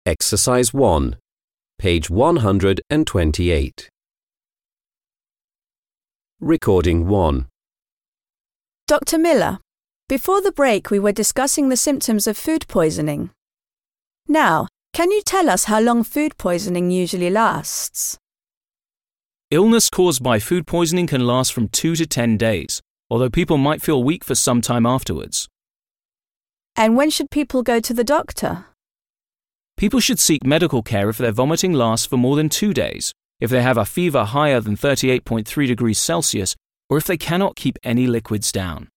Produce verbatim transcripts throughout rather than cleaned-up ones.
Exercise one, page one hundred twenty-eight. Recording one. Doctor Miller, before the break we were discussing the symptoms of food poisoning. Now, can you tell us how long food poisoning usually lasts? Illness caused by food poisoning can last from two to ten days, although people might feel weak for some time afterwards. And when should people go to the doctor? People should seek medical care if their vomiting lasts for more than two days, if they have a fever higher than thirty-eight point three degrees Celsius, or if they cannot keep any liquids down.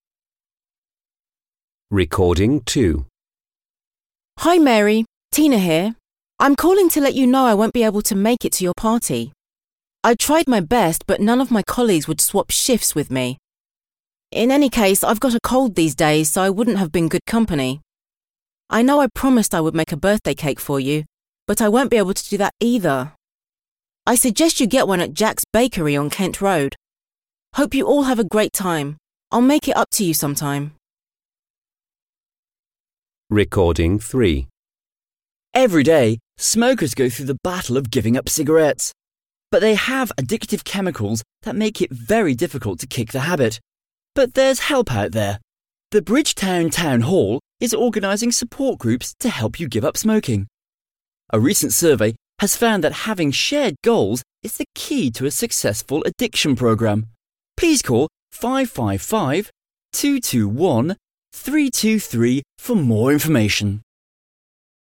Recording two. Hi Mary, Tina here. I'm calling to let you know I won't be able to make it to your party. I tried my best, but none of my colleagues would swap shifts with me. In any case, I've got a cold these days, so I wouldn't have been good company. I know I promised I would make a birthday cake for you, but I won't be able to do that either. I suggest you get one at Jack's Bakery on Kent Road. Hope you all have a great time. I'll make it up to you sometime. Recording three. Every day, smokers go through the battle of giving up cigarettes. But they have addictive chemicals that make it very difficult to kick the habit. But there's help out there. The Bridgetown Town Hall is organising support groups to help you give up smoking. A recent survey has found that having shared goals is the key to a successful addiction programme. Please call five five five, two two one, three two three for more information.